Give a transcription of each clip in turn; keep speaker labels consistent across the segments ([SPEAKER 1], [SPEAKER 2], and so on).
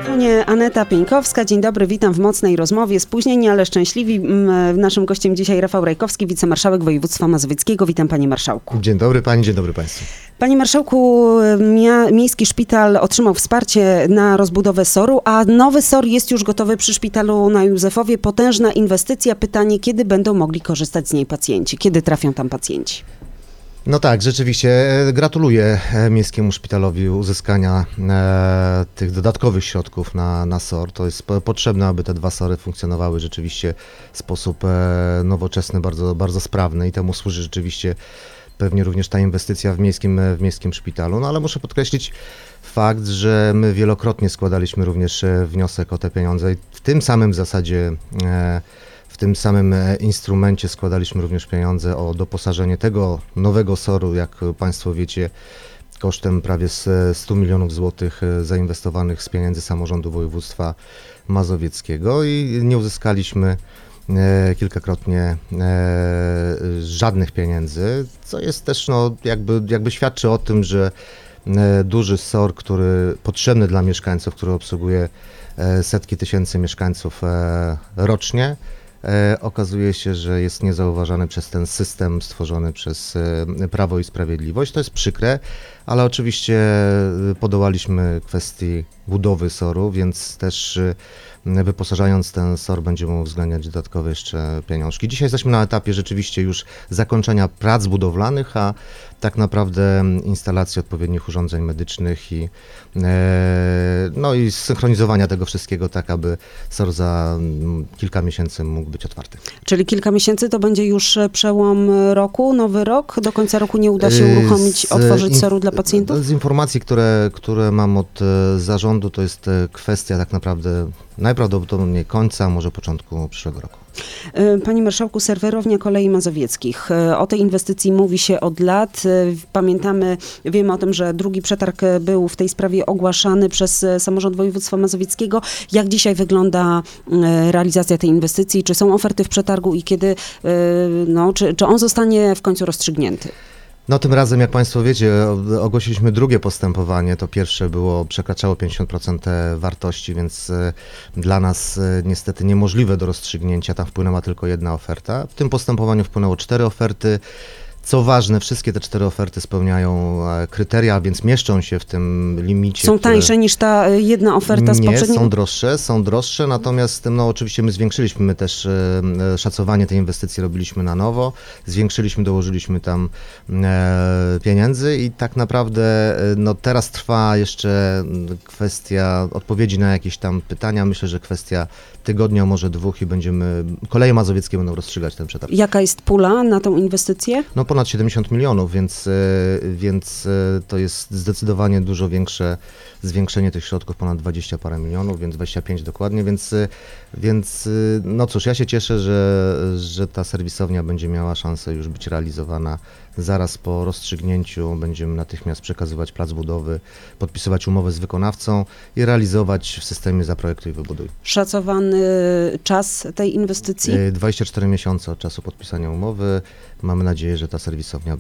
[SPEAKER 1] mikrofonie Aneta Pieńkowska. Dzień dobry, witam w mocnej rozmowie. Spóźnieni, ale szczęśliwi. Naszym gościem dzisiaj Rafał Rajkowski, wicemarszałek województwa mazowieckiego. Witam panie marszałku.
[SPEAKER 2] Dzień dobry pani, dzień dobry państwu.
[SPEAKER 1] Panie marszałku, miejski szpital otrzymał wsparcie na rozbudowę SOR-u, a nowy SOR jest już gotowy przy szpitalu na Józefowie. Potężna inwestycja. Pytanie, kiedy będą mogli korzystać z niej pacjenci? Kiedy trafią tam pacjenci?
[SPEAKER 2] No tak, rzeczywiście gratuluję Miejskiemu Szpitalowi uzyskania tych dodatkowych środków na SOR. To jest potrzebne, aby te dwa SOR-y funkcjonowały rzeczywiście w sposób nowoczesny, bardzo, bardzo sprawny i temu służy rzeczywiście pewnie również ta inwestycja w miejskim szpitalu. No ale muszę podkreślić fakt, że my wielokrotnie składaliśmy również wniosek o te pieniądze i w tym samym w zasadzie w tym samym instrumencie składaliśmy również pieniądze o doposażenie tego nowego SOR-u, jak państwo wiecie, kosztem prawie 100 milionów złotych zainwestowanych z pieniędzy samorządu województwa mazowieckiego i nie uzyskaliśmy kilkakrotnie żadnych pieniędzy, co jest też jakby świadczy o tym, że duży SOR, który potrzebny dla mieszkańców, który obsługuje setki tysięcy mieszkańców rocznie, okazuje się, że jest niezauważany przez ten system stworzony przez Prawo i Sprawiedliwość. To jest przykre, ale oczywiście podołaliśmy kwestii budowy SOR-u, więc też wyposażając ten SOR będziemy uwzględniać dodatkowe jeszcze pieniążki. Dzisiaj jesteśmy na etapie rzeczywiście już zakończenia prac budowlanych, a tak naprawdę instalacji odpowiednich urządzeń medycznych i zsynchronizowania tego wszystkiego tak, aby SOR za kilka miesięcy mógł być otwarty.
[SPEAKER 1] Czyli kilka miesięcy to będzie już przełom roku, nowy rok? Do końca roku nie uda się uruchomić, otworzyć SOR-u dla pacjentów?
[SPEAKER 2] Z informacji, które mam od zarządu, to jest kwestia tak naprawdę najprawdopodobniej końca, może początku przyszłego roku.
[SPEAKER 1] Panie marszałku, serwerownia Kolei Mazowieckich. O tej inwestycji mówi się od lat. Pamiętamy, wiemy o tym, że drugi przetarg był w tej sprawie ogłaszany przez samorząd województwa mazowieckiego. Jak dzisiaj wygląda realizacja tej inwestycji? Czy są oferty w przetargu i kiedy, czy on zostanie w końcu rozstrzygnięty?
[SPEAKER 2] No tym razem, jak państwo wiecie, ogłosiliśmy drugie postępowanie. To pierwsze przekraczało 50% wartości, więc dla nas niestety niemożliwe do rozstrzygnięcia. Tam wpłynęła tylko jedna oferta. W tym postępowaniu wpłynęło 4 oferty. Co ważne, wszystkie te 4 oferty spełniają kryteria, więc mieszczą się w tym limicie.
[SPEAKER 1] Są tańsze niż ta jedna oferta z poprzedniej?
[SPEAKER 2] Nie, są droższe, natomiast oczywiście my zwiększyliśmy też szacowanie tej inwestycji, robiliśmy na nowo, dołożyliśmy tam pieniędzy i tak naprawdę teraz trwa jeszcze kwestia odpowiedzi na jakieś tam pytania. Myślę, że kwestia tygodnia, może 2 i Koleje Mazowieckie będą rozstrzygać ten przetarg.
[SPEAKER 1] Jaka jest pula na tą inwestycję?
[SPEAKER 2] Ponad 70 milionów, więc to jest zdecydowanie dużo większe zwiększenie tych środków, ponad 20 parę milionów, więc 25 dokładnie, więc no cóż, ja się cieszę, że ta serwisownia będzie miała szansę już być realizowana zaraz po rozstrzygnięciu. Będziemy natychmiast przekazywać plac budowy, podpisywać umowę z wykonawcą i realizować w systemie Zaprojektuj i Wybuduj.
[SPEAKER 1] Szacowany czas tej inwestycji?
[SPEAKER 2] 24 miesiące od czasu podpisania umowy. Mamy nadzieję, że ta serwisownia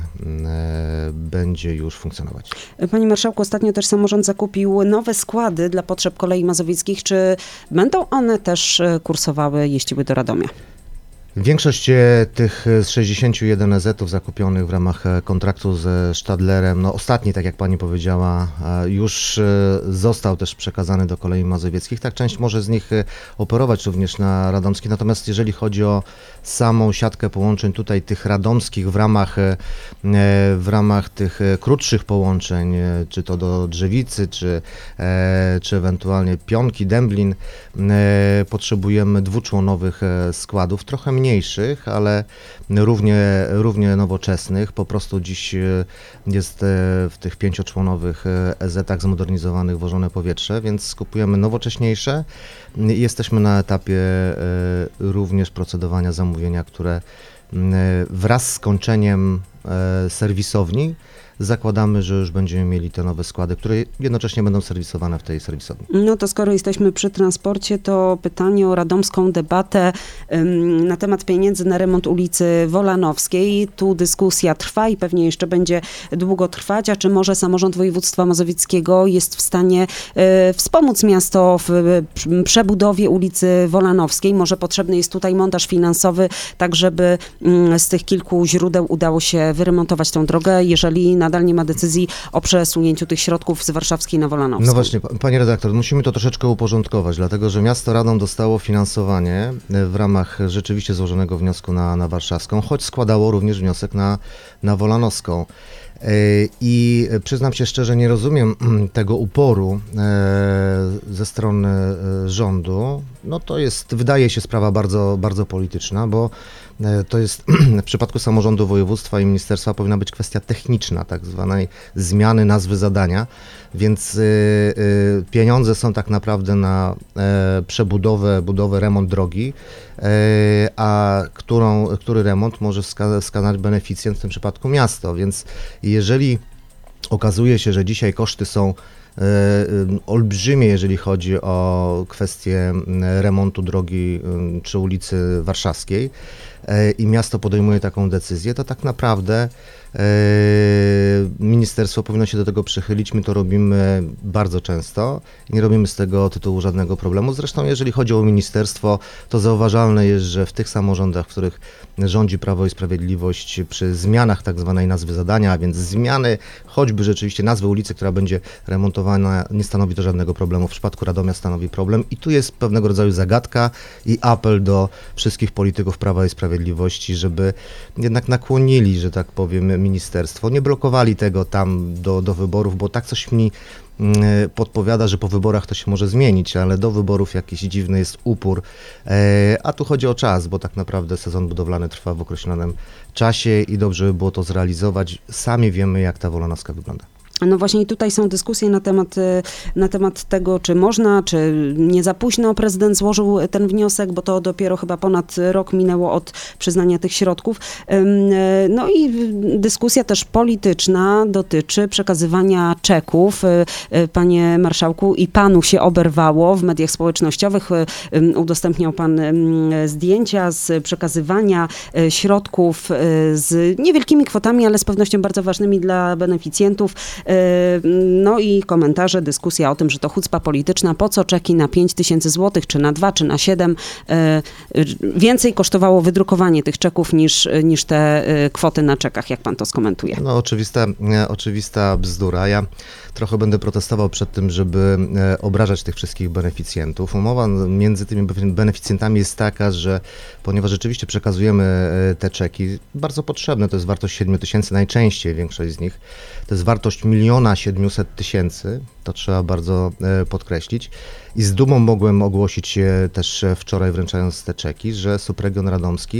[SPEAKER 2] będzie już funkcjonować.
[SPEAKER 1] Panie marszałku, ostatnio też samorząd zakupił nowe składy dla potrzeb Kolei Mazowieckich. Czy będą one też kursowały, jeździły do Radomia?
[SPEAKER 2] Większość tych z 61 EZ-ów zakupionych w ramach kontraktu ze Stadlerem, ostatni, tak jak pani powiedziała, już został też przekazany do Kolei Mazowieckich. Tak, część może z nich operować również na radomskich, natomiast jeżeli chodzi o samą siatkę połączeń tutaj tych radomskich w ramach tych krótszych połączeń, czy to do Drzewicy, czy ewentualnie Pionki, Dęblin, potrzebujemy dwuczłonowych składów, trochę mniejszych, ale równie nowoczesnych. Po prostu dziś jest w tych 5-członowych EZ-ach zmodernizowanych wożone powietrze, więc kupujemy nowocześniejsze. Jesteśmy na etapie również procedowania zamówienia, które wraz z skończeniem serwisowni zakładamy, że już będziemy mieli te nowe składy, które jednocześnie będą serwisowane w tej serwisowni.
[SPEAKER 1] No to skoro jesteśmy przy transporcie, to pytanie o radomską debatę na temat pieniędzy na remont ulicy Wolanowskiej. Tu dyskusja trwa i pewnie jeszcze będzie długo trwać, a czy może samorząd województwa mazowieckiego jest w stanie wspomóc miasto w przebudowie ulicy Wolanowskiej? Może potrzebny jest tutaj montaż finansowy, tak żeby z tych kilku źródeł udało się wyremontować tą drogę, jeżeli nadal nie ma decyzji o przesunięciu tych środków z Warszawskiej na Wolanowską.
[SPEAKER 2] No właśnie, panie redaktor, musimy to troszeczkę uporządkować, dlatego że miasto Radom dostało finansowanie w ramach rzeczywiście złożonego wniosku na Warszawską, choć składało również wniosek na Wolanowską. I przyznam się szczerze, nie rozumiem tego uporu ze strony rządu. No to jest, wydaje się, sprawa bardzo, bardzo polityczna, bo to jest w przypadku samorządu województwa i ministerstwa powinna być kwestia techniczna, tak zwanej zmiany nazwy zadania, więc pieniądze są tak naprawdę na budowę, remont drogi, a który remont może wskazać beneficjent, w tym przypadku miasto, więc jeżeli okazuje się, że dzisiaj koszty są olbrzymie, jeżeli chodzi o kwestię remontu drogi czy ulicy Warszawskiej i miasto podejmuje taką decyzję, to tak naprawdę ministerstwo powinno się do tego przychylić. My to robimy bardzo często. Nie robimy z tego tytułu żadnego problemu. Zresztą jeżeli chodzi o ministerstwo, to zauważalne jest, że w tych samorządach, w których rządzi Prawo i Sprawiedliwość, przy zmianach tak zwanej nazwy zadania, a więc zmiany choćby rzeczywiście nazwy ulicy, która będzie remontowana, nie stanowi to żadnego problemu. W przypadku Radomia stanowi problem i tu jest pewnego rodzaju zagadka i apel do wszystkich polityków Prawa i Sprawiedliwości, żeby jednak nakłonili, że tak powiem, ministerstwo, nie blokowali tego tam do wyborów, bo tak coś mi podpowiada, że po wyborach to się może zmienić, ale do wyborów jakiś dziwny jest upór, a tu chodzi o czas, bo tak naprawdę sezon budowlany trwa w określonym czasie i dobrze by było to zrealizować. Sami wiemy, jak ta Wolanowska wygląda.
[SPEAKER 1] No właśnie i tutaj są dyskusje na temat tego, czy można, czy nie za późno prezydent złożył ten wniosek, bo to dopiero chyba ponad rok minęło od przyznania tych środków. No i dyskusja też polityczna dotyczy przekazywania czeków. Panie marszałku, i panu się oberwało w mediach społecznościowych. Udostępniał pan zdjęcia z przekazywania środków z niewielkimi kwotami, ale z pewnością bardzo ważnymi dla beneficjentów. No i komentarze, dyskusja o tym, że to hucpa polityczna, po co czeki na 5 000 złotych, czy na 2, czy na 7. Więcej kosztowało wydrukowanie tych czeków niż te kwoty na czekach. Jak pan to skomentuje?
[SPEAKER 2] No oczywista bzdura. Ja trochę będę protestował przed tym, żeby obrażać tych wszystkich beneficjentów. Umowa między tymi beneficjentami jest taka, że ponieważ rzeczywiście przekazujemy te czeki, bardzo potrzebne, to jest wartość 7 000, najczęściej większość z nich, to jest wartość 1 700 000, to trzeba bardzo podkreślić. I z dumą mogłem ogłosić też wczoraj, wręczając te czeki, że subregion radomski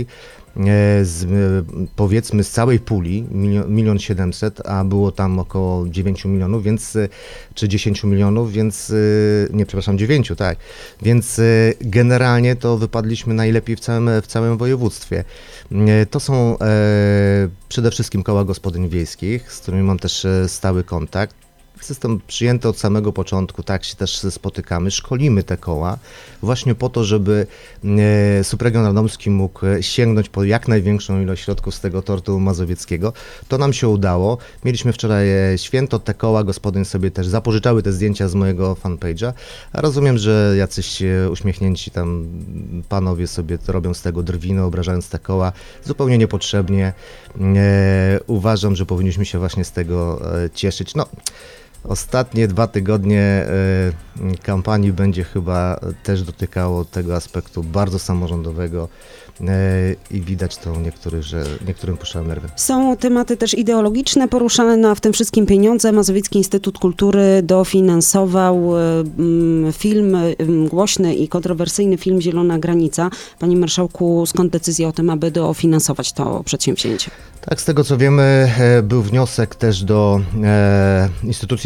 [SPEAKER 2] powiedzmy z całej puli 1 700 000, a było tam około 9 milionów, więc, czy 10 milionów, więc, nie, przepraszam, 9, tak. Więc generalnie to wypadliśmy najlepiej w całym województwie. To są przede wszystkim koła gospodyń wiejskich, z którymi mam też stały kontakt. System przyjęty od samego początku, tak się też spotykamy, szkolimy te koła właśnie po to, żeby subregion radomski mógł sięgnąć po jak największą ilość środków z tego tortu mazowieckiego. To nam się udało. Mieliśmy wczoraj święto, te koła gospodyń sobie też zapożyczały te zdjęcia z mojego fanpage'a, a rozumiem, że jacyś uśmiechnięci tam panowie sobie robią z tego drwiny, obrażając te koła zupełnie niepotrzebnie. Uważam, że powinniśmy się właśnie z tego cieszyć. No, ostatnie 2 tygodnie kampanii będzie chyba też dotykało tego aspektu bardzo samorządowego i widać to niektórym puszczają nerwy.
[SPEAKER 1] Są tematy też ideologiczne poruszane, a w tym wszystkim pieniądze. Mazowiecki Instytut Kultury dofinansował film, głośny i kontrowersyjny film Zielona Granica. Panie marszałku, skąd decyzja o tym, aby dofinansować to przedsięwzięcie?
[SPEAKER 2] Tak, z tego co wiemy, był wniosek też do instytucji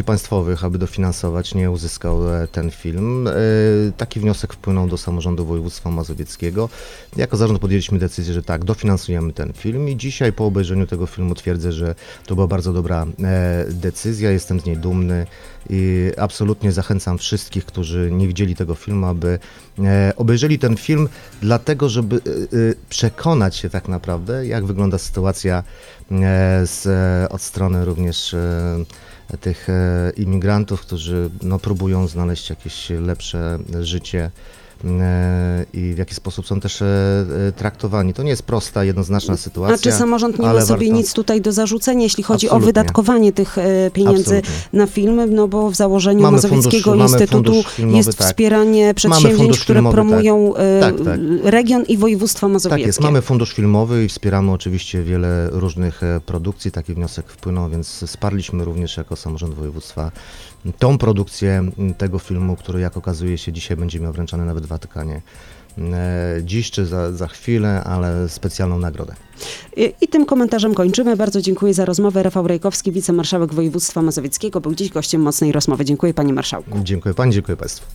[SPEAKER 2] instytucji państwowych, aby dofinansować, nie uzyskał ten film. Taki wniosek wpłynął do samorządu województwa mazowieckiego. Jako zarząd podjęliśmy decyzję, że tak, dofinansujemy ten film i dzisiaj po obejrzeniu tego filmu twierdzę, że to była bardzo dobra decyzja, jestem z niej dumny i absolutnie zachęcam wszystkich, którzy nie widzieli tego filmu, aby obejrzeli ten film, dlatego żeby przekonać się tak naprawdę, jak wygląda sytuacja od strony również tych imigrantów, którzy próbują znaleźć jakieś lepsze życie i w jaki sposób są też traktowani. To nie jest prosta, jednoznaczna sytuacja.
[SPEAKER 1] A czy samorząd nie ma sobie nic tutaj do zarzucenia, jeśli chodzi o wydatkowanie tych pieniędzy na film? No bo w założeniu Mazowieckiego Instytutu jest wspieranie przedsięwzięć, które promują region i województwo mazowieckie.
[SPEAKER 2] Tak jest, mamy fundusz filmowy i wspieramy oczywiście wiele różnych produkcji. Taki wniosek wpłynął, więc wsparliśmy również jako samorząd województwa tą produkcję tego filmu, który jak okazuje się dzisiaj będzie miał wręczony nawet w Watykanie. Dziś czy za chwilę, ale specjalną nagrodę.
[SPEAKER 1] I tym komentarzem kończymy. Bardzo dziękuję za rozmowę. Rafał Rejkowski, wicemarszałek województwa mazowieckiego, był dziś gościem Mocnej Rozmowy. Dziękuję panie marszałku.
[SPEAKER 2] Dziękuję pani, dziękuję państwu.